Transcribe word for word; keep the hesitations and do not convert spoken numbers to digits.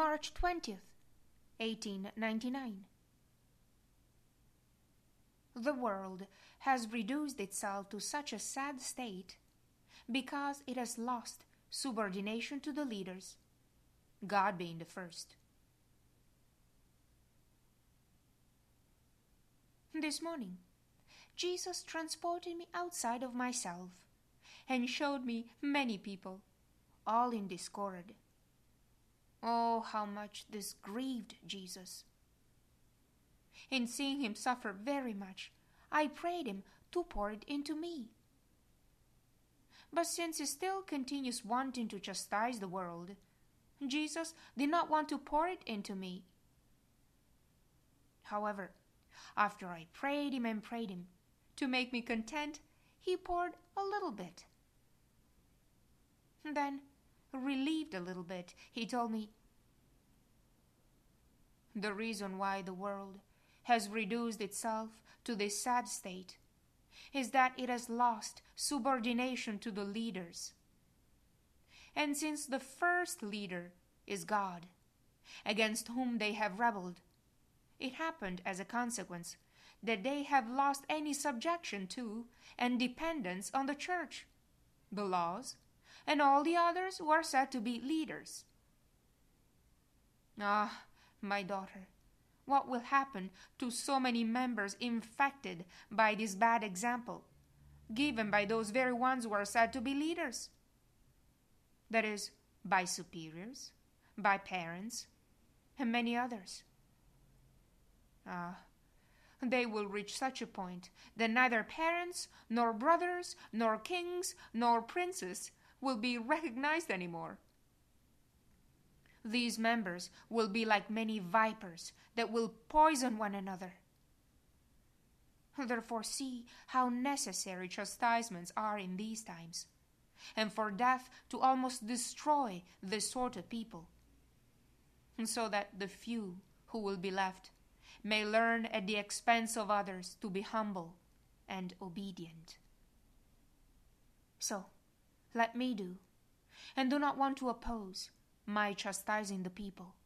March twentieth, eighteen ninety-nine. The world has reduced itself to such a sad state because it has lost subordination to the leaders, God being the first. This morning, Jesus transported me outside of myself and showed me many people, all in discord. Oh, how much this grieved Jesus! In seeing him suffer very much, I prayed him to pour it into me. But since he still continues wanting to chastise the world, Jesus did not want to pour it into me. However, after I prayed him and prayed him, to make me content, he poured a little bit. Then, relieved a little bit, he told me, "The reason why the world has reduced itself to this sad state is that it has lost subordination to the leaders. And since the first leader is God, against whom they have rebelled, it happened as a consequence that they have lost any subjection to and dependence on the church, the laws, and all the others who are said to be leaders." Ah, my daughter, what will happen to so many members infected by this bad example, given by those very ones who are said to be leaders? That is, by superiors, by parents, and many others. Ah, they will reach such a point that neither parents, nor brothers, nor kings, nor princes will be recognized anymore. These members will be like many vipers that will poison one another. Therefore see how necessary chastisements are in these times, and for death to almost destroy this sort of people, so that the few who will be left may learn at the expense of others to be humble and obedient. So, let me do, and do not want to oppose, my chastising the people,